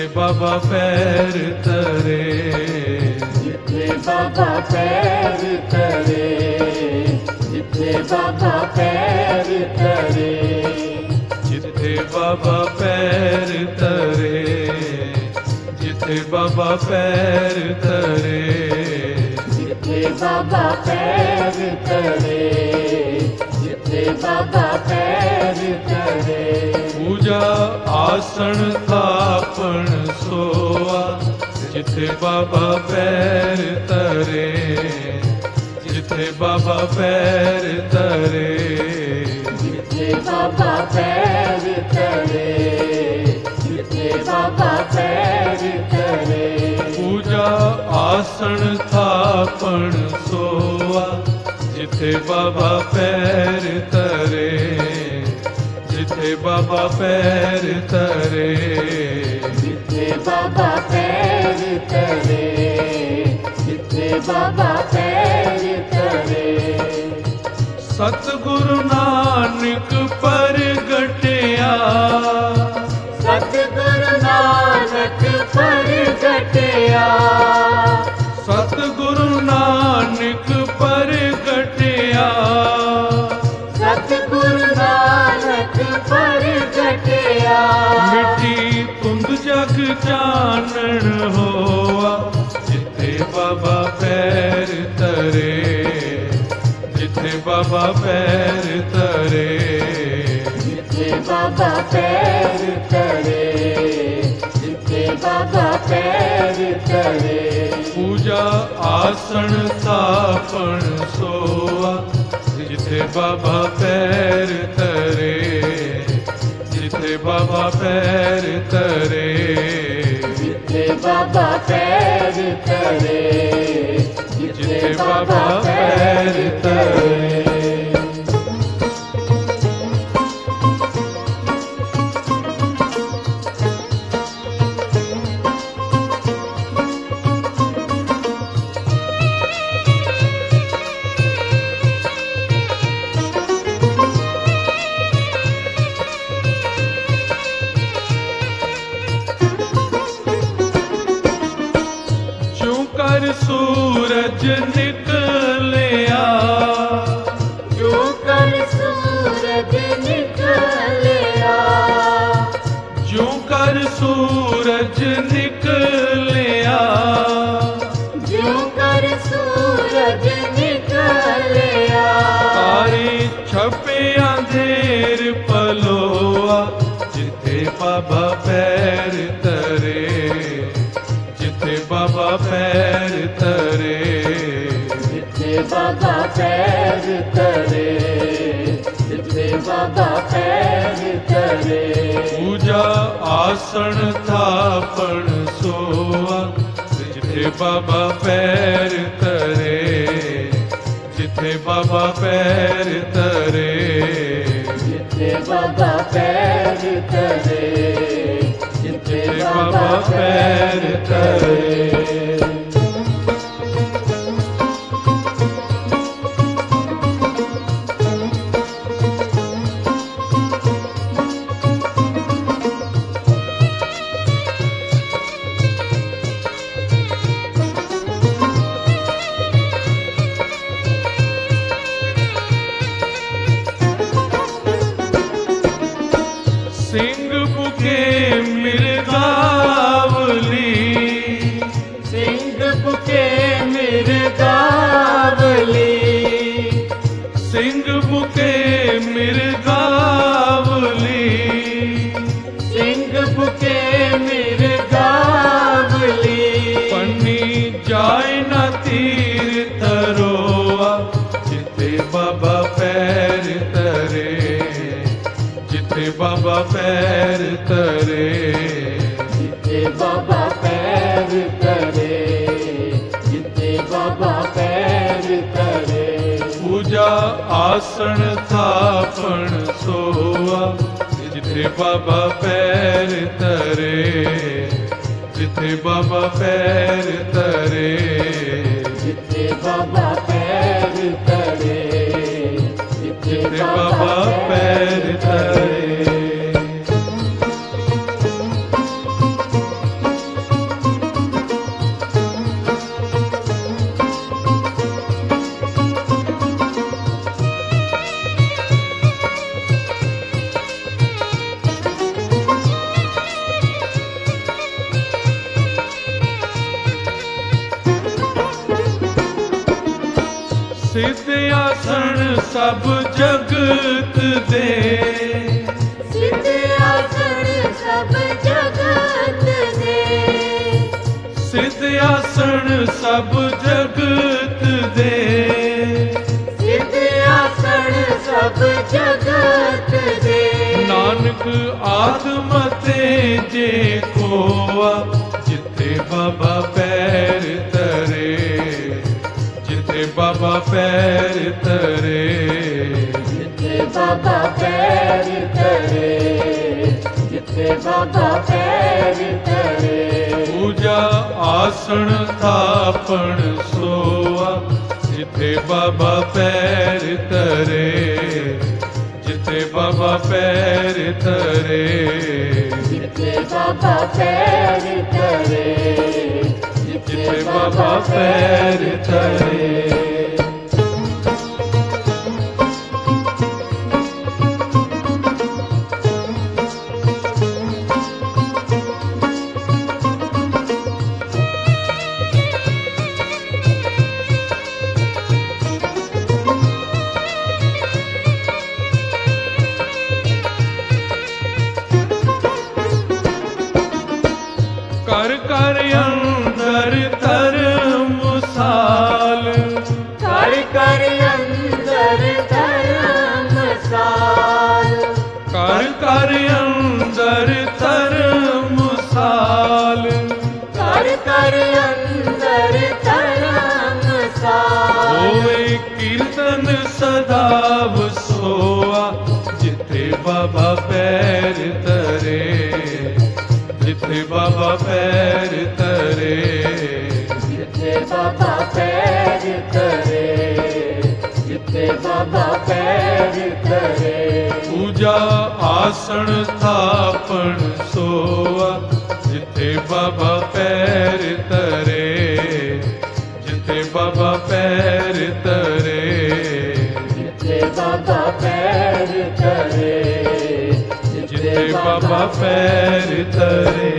बाबा पैर तरे, जिथे बाबा पैर तरे, जिथे बाबा पैर तरे, जिथे बाबा पैर तरे, जिथे बाबा पैर तरे, जिथे बाबा पैर तरे, जिथे बाबा पैर तरे। पूजा आसन थापण सोवा, जिथे बाबा पैर तरे, जिथे बाबा पैर तरे, जिथे बाबा पैर तरे, जिथे बाबा पैर तरे। पूजा आसन थापण सोवा, जिथे बाबा पैर तरे, जिथे बाबा पैर तरे, जिथे बाबा पैर तरे, जिथे बाबा पैर तरे। सतगुरु नानक परगटया, सतगुरु नानक परगटया, सतगुरु नानक परगटया, सतगुरु नानक परगटया। मिठी तुंद जग जानन होवा, जिथे बाबा पैर तरे, जिथे बाबा पैर तरे, जिथे बाबा पैर तरे, जिथे बाबा पैर तरे। पूजा आसन थापण सोवा, जिथे बाबा पैर तरे, जिथे बाबा पैर तरे, जिथे बाबा पैर तरे, जिथे बाबा पैर तरे। सूरज निकलिया, जो कर सूरज निकलिया, जो कर सूरज निकलिया, जो कर सूरज निकलिया। तारे छपे अंधेर पलोआ, जिथे बाबा पैर तरे, जिथे बाबा पैर तरे, जिथे बाबा पैर तरे, जिथे बाबा पैर तरे। पूजा आसन थापण सोवा, जिथे बाबा पैर तरे, जिथे बाबा पैर तरे, जिथे बाबा पैर तरे, जिथे बाबा पैर तरे। सिंह बुके मिर्गावली, सिंह बुके मिर्गावली, सिंह बुके मिर्गावली, सिंह बुके मिर्गावली। पन्नी जाय न तीर तरोआ, जिथे बाबा पैर तरे, जिथे बाबा पैर तरे, जिथे बाबा पैर तरे, जिथे बाबा पैर तरे। पूजा आसन थापण सोवा, जिथे बाबा पैर तरे, जिथे बाबा पैर तरे, जिथे बाबा पैर तरे, जिथे बाबा पैर तरे। सिद्ध आसन सब जगत दे, सिद्ध आसन सब जगत दे, सिद्ध आसन सब जगत दे, सिद्ध आसन सब जगत दे। नानक आत्मते जे कोआ, जिथे बाबा पैर तरे, जिथे बाबा पैर तरे, जिथे बाबा पैर तरे, जिथे बाबा पैर तरे। पूजा आसन थापण सोआ, जिथे बाबा पैर तरे, जिथे बाबा पैर तरे, जिथे बाबा पैर तरे, जिथे बाबा पैर तरे। कर कर अंदर धर्मसाल, कर कर अंदर धर्मसाल, कर कर अंदर धर्मसाल, कर कर अंदर धर्मसाल। होए कीर्तन सदा सोआ, जिथे बाबा पैर तरे, जिथे बाबा पैर तरे, जिथे बाबा पैर तरे, जिथे बाबा पैर तरे। पूजा आसन थापण सोआ, जिथे बाबा पैर तरे, जिथे बाबा पैर तरे, जिथे बाबा पैर तरे, जिथे बाबा पैर तरे।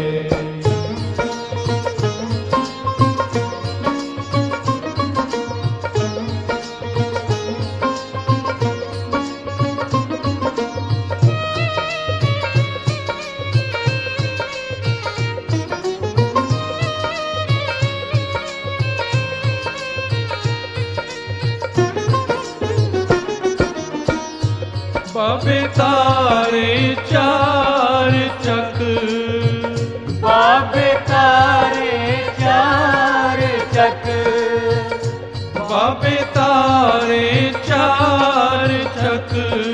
बाबे तारे चार चक, बाबे तारे चार चक, बाबे तारे चार चक,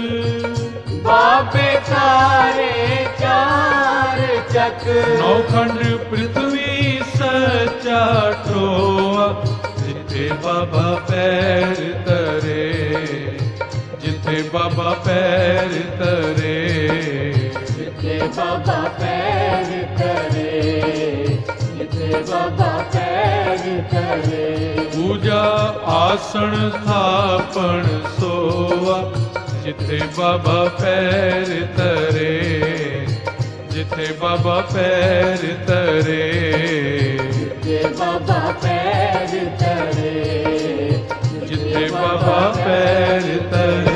बाबे तारे चार चक। नौखंड पृथ्वी सचा टोआ, जिथे बाबा पैर तरे, जिथे बाबा पैर तरे, जिथे बाबा पैर तरे, जिथे बाबा पैर तरे। पूजा आसन थापण सोआ, जिथे बाबा पैर तरे, जिथे बाबा पैर तरे, जिथे बाबा पैर तरे, जिथे बाबा पैर तरे।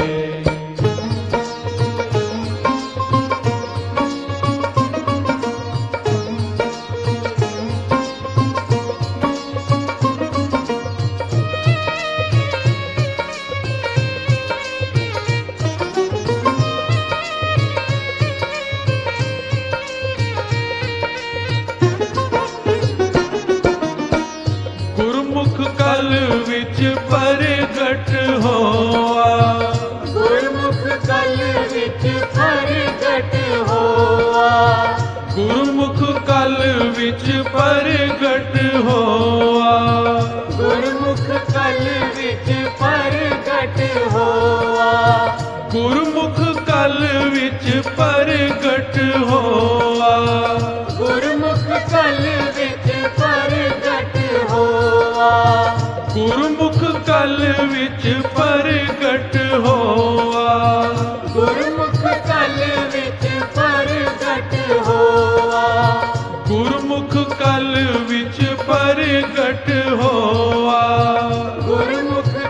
गुरमुख कल विच प्रगट होआ, गुरमुख कल विच प्रगट होआ, गुरमुख कल विच प्रगट होआ, गुरमुख कल विच प्रगट होआ, गुरमुख कल विच प्रगट होआ, गुरमुख कल विच प्रगट होआ, गुरमुख कल विच प्रगट होआ, गुरमुख कल विच प्रगट होआ, गुरमुख कल विच प्रगट होआ, गुरमुख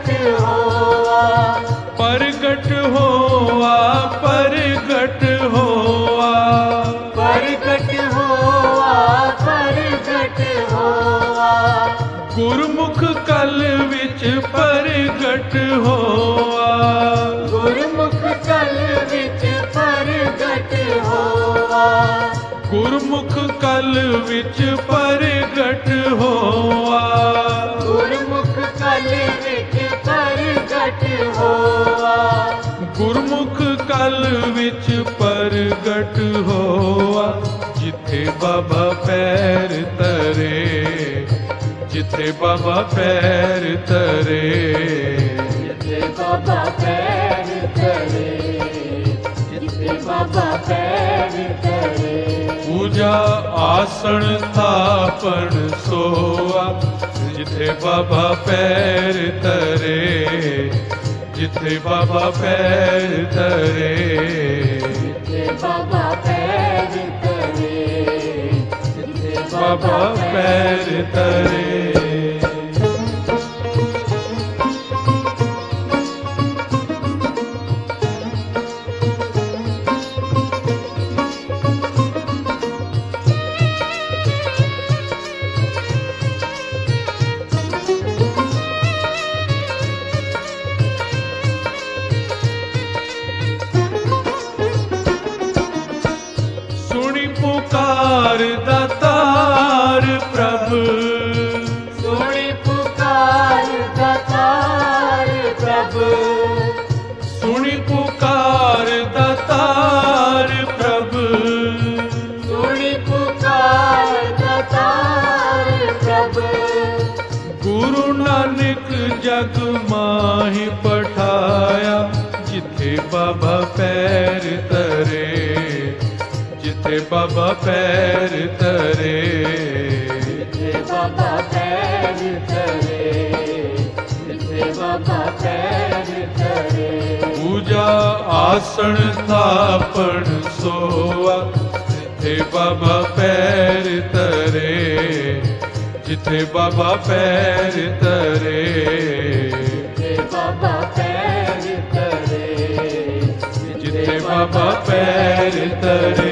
प्रगट होवा प्रगट होवा प्रगट होवा प्रगट होवा प्रगट होवा गुरमुख कल विच प्रगट होवा गुरमुख कल विच प्रगट होवा गुरमुख कल विच प्रगट होवा गुरमुख कल विच प्रगट होवा गुरमुख कल विच प्रगट होवा जिथे बाबा पैर तरे जिथे बाबा पैर तरे जिथे बाबा पैर तरे जिथे बाबा पैर तरे पूजा आसन थापन सोवा जिथे बाबा पैर तरे जिथे बाबा पैर तरे जिथे बाबा पैर तरे जिथे बाबा पैर तरे पुकार दातार प्रभु सुनी पुकार दातार प्रभु सुनी पुकार दातार प्रभु सुनी पुकार दातार प्रभु गुरु नानक जग माहि पठाया जिथे बाबा पैर तरे जिथे बाबा पैर तरे जिथे बाबा पैर तरे जिथे बाबा पैर तरे पूजा आसन थापन सोवा जिथे बाबा पैर तरे जिथे बाबा पैर तरे जिथे बाबा पैर तरे जिथे बाबा पैर तरे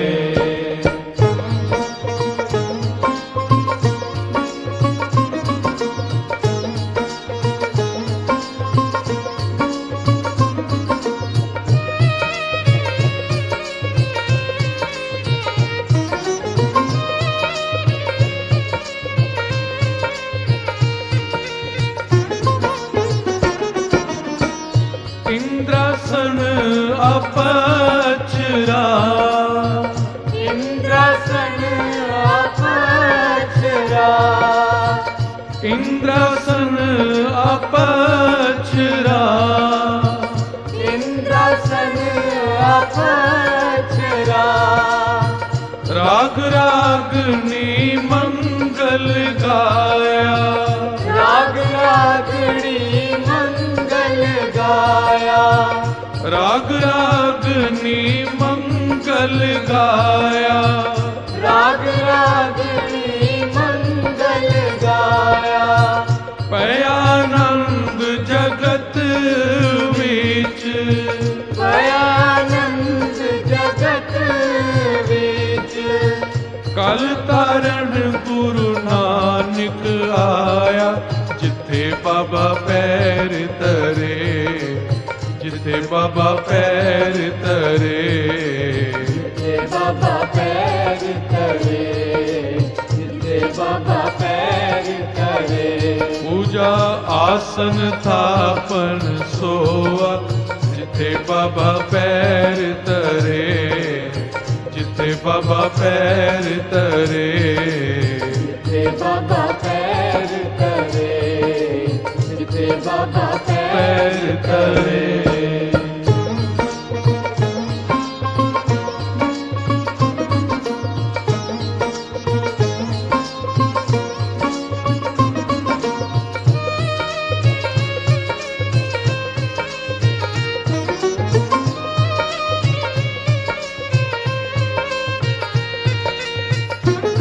इंद्रासन अपचरा इंद्रासन अपचरा इंद्रासन अपचरा इंद्रासन अपचरा राग रागनी मंगल गाया राग रागणी मंगल गाया राग रागनी मंगल गाया राग रागणी मंगल गाया पयानंद जगत विच भयानंद जगत विच कल तारण गुरु नानक आया जिथे बाबा पैर तरे जिथे बाबा पैर तरे जिथे बाबा पैर तरे जिथे बाबा पैर तरे पूजा आसन थापन सोवा जिथे बाबा पैर तरे जिथे बाबा पैर तरे जिथे बाबा पैर तरे जिथे बाबा पैर पैर तरे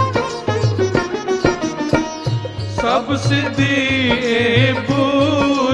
सब सिद्धि पूरी